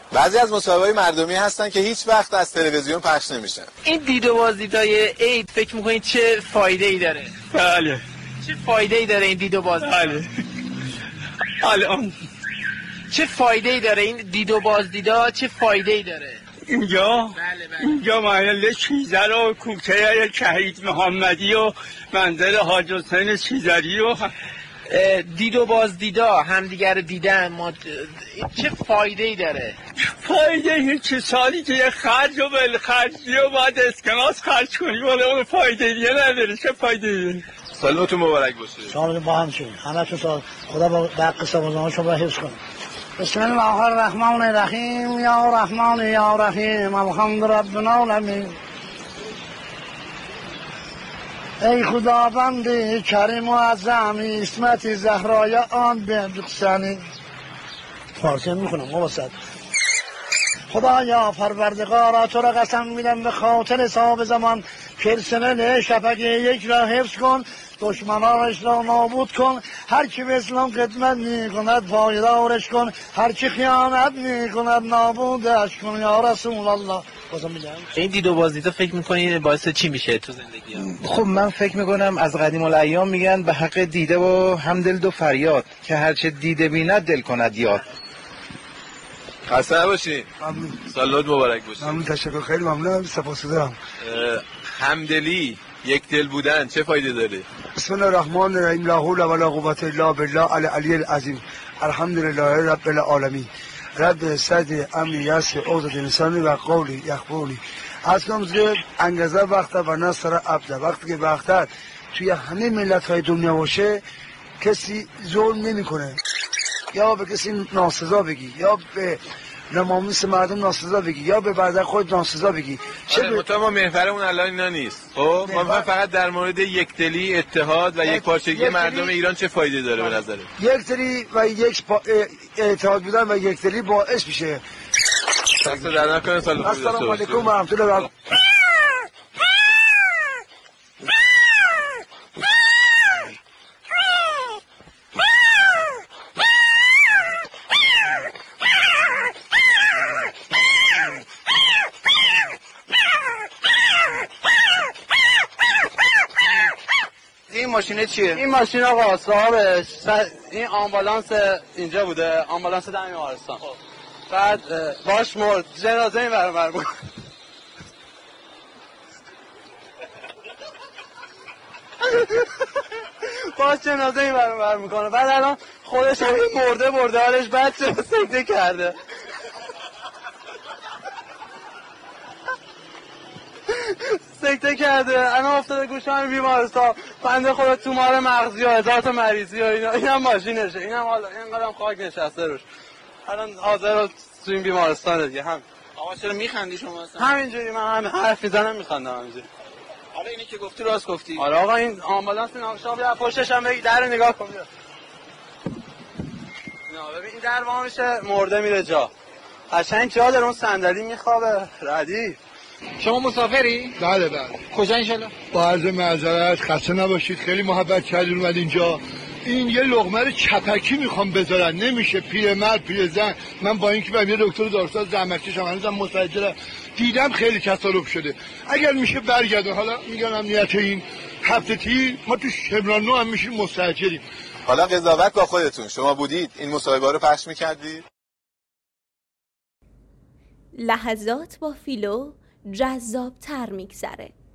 بعضی از مصاحبه‌های مردمی هستن که هیچ وقت از تلویزیون پخش نمیشن. این دید و بازدیدهای عید فکر می‌کنید چه فایده‌ای داره؟ بله. چه فایده‌ای داره این دید و بازدید؟ بله. الان چه فایده‌ای داره این دید و بازدیدا؟ چه فایده‌ای داره؟ اینجا بله. اینجا محل چیزر و کوچه شهید محمدی و منزل حاج حسین چیزری و دید و بازدیدا همدیگر رو دیدن چه فایده‌ای داره؟ فایده هیچ سالی که یه خرج و بالخرجی و باید اسکناس خرج کنی ولی اون فایده دیگه نداره. چه فایده دیگه؟ سالتون مبارک باشه. سال با هم شد همه تو خدا با دق سوازان شما حفظ کنه. بسم الله الرحمن الرحیم یا رحمان یا رحیم الحمد رب العالمین. ای خداوند کریم و عظیم اسمت زهرای آن بندقسانی. فارسی میکنم واسط. خدایا پروردگارا تو را قسم میدم به خاطر حساب زمان پرسنل شفق یک را حفظ کن، دشمنانش را نابود کن، هر کی به اسلام خدمت میکند پایدارش کن، هر کی خیانت میکند نابودش کن یا رسول الله. این دید و بازدیدا فکر میکنین باعث چی میشه تو زندگی ها؟ خب من فکر میکنم از قدیم الایام میگن به حق دیده و هم دل دو فریاد که هرچه دیده بیند دل کند یاد. خسته باشین. ممنون. سالت مبارک باشه. ممنون، تشکر، خیلی ممنونم، سپاسگزارم. همدلی، یک دل بودن چه فایده داره؟ بسم الله الرحمن الرحیم. لا حول ولا قوة الا بالله العلی العظیم. الحمدلله رب العالمین. رب صد امن یاس اوزد انسانی و قولی یخبونی. اصلا که انگیزه وقت و نصر عبد وقتی که وقت توی همه ملت های دنیا باشه کسی ظلم نمیکنه یا به کسی ناسزا بگی یا به نماموس مردم ناسزا بگی یا به برادر خود ناسزا بگی. آره ما محورمون الان اینا نیست. خب ما فقط در مورد یکدلی، اتحاد و یکپارچگی مردم ایران چه فایده داره به نظرت؟ یکدلی و اتحاد بودن و یکدلی باعث میشه. دست در نکنه. السلام علیکم و رحمت الله و برکاته. این ماشینه چیه؟ این ماشین آقا صاحبش این آمبولانس اینجا بوده، آمبولانس دم بیمارستان. بعد باش مرد، جنازه این برابر بود. باش جنازه این برابر میکنه. بعد الان خودش مرده حالش بعد سکته کرده. سکته کرده الان افتاده گوشان بیمارستان. بنده خدا تومار مغزی و هزار تا مریضی و اینا. اینم ماشینشه، اینم حالا اینقدرم خاک نشسته روش. الان حاضر تو این بیمارستان دیگه. هم آقا چرا میخندی شما اصلا؟ همینجوری من هم حرف میزنم میخندم همینجوری. حالا اینی که گفتی راست گفتی. آره آقا این آمبولانس شما بیا پشتش هم بگی در نگاه کن. بیا نه ببین این در وا میشه مرده میره جا. قشنگ جا داره اون صندلی میخوابه. ردی شما مسافری؟ بله. کجا انشالله؟ با عرض معذرت خسته نباشید، خیلی محبت کردین اومد اینجا. این یه لقمه رو چپکی میخوام بذارن، نمیشه. پیرمرد پیرزن، من با اینکه من یه دکتر دارستان زحمت کشم هنوزم مستعجلم، دیدم خیلی تصادف شده. اگر میشه برگردن. حالا میگن امنیت این هفته تیر ما تو شمران هم میشیم مستعجلیم. حالا قضاوت با خودتون، شما بودید این مصاحبه رو پخش میکردید؟ لحظات با فیلو جذاب‌تر میگذره.